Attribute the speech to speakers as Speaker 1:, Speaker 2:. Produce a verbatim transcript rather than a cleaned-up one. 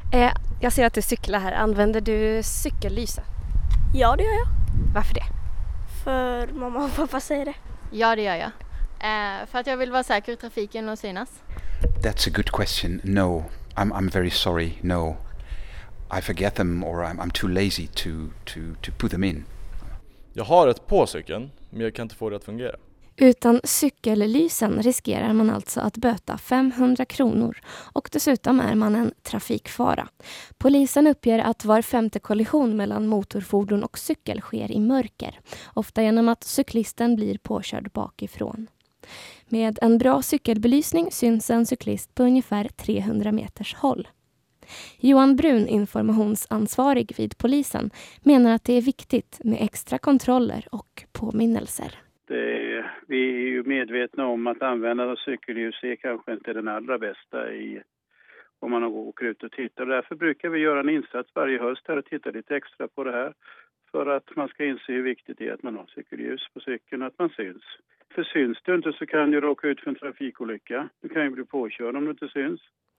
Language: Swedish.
Speaker 1: Eh, jag ser att du cyklar här. Använder du cykellyse?
Speaker 2: Ja, det gör jag.
Speaker 1: Varför det?
Speaker 2: För mamma och pappa säger det.
Speaker 3: Ja, det gör jag. Eh, för att jag vill vara säker i trafiken och synas.
Speaker 4: That's a good question. No, I'm I'm very sorry. No, I forget them or I'm I'm too lazy to to to put them in.
Speaker 5: Jag har ett på cykeln, men jag kan inte få det att fungera.
Speaker 1: Utan cykellysen riskerar man alltså att böta femhundra kronor och dessutom är man en trafikfara. Polisen uppger att var femte kollision mellan motorfordon och cykel sker i mörker, ofta genom att cyklisten blir påkörd bakifrån. Med en bra cykelbelysning syns en cyklist på ungefär trehundra meters håll. Johan Brun, informationsansvarig vid polisen, menar att det är viktigt med extra kontroller och påminnelser.
Speaker 6: Det, vi är ju medvetna om att användandet av cykelljus är kanske inte den allra bästa i, om man åker ut och tittar. Därför brukar vi göra en insats varje höst här och titta lite extra på det här. För att man ska inse hur viktigt det är att man har cykelljus på cykeln, att man syns. För syns du inte så kan du råka ut för en trafikolycka. Du kan ju bli påkörd om du inte syns.